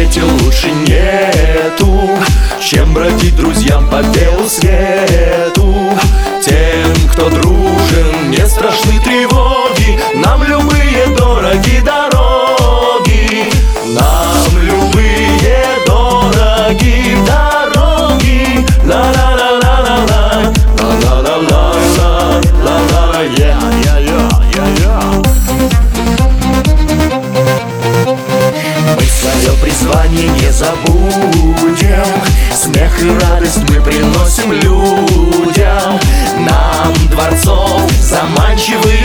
свете лучше нету, чем бродить друзьям по белу свету. Тем, кто дружен, не страшны тревоги, нам любые дороги дороги, нам любые дороги дороги. Ла-ла-ла-ла-ла-ла, ла-ла-ла-ла-ла-ла-ла, мы свое призвание не забудем, смех и радость мы приносим людям. Нам дворцов заманчивые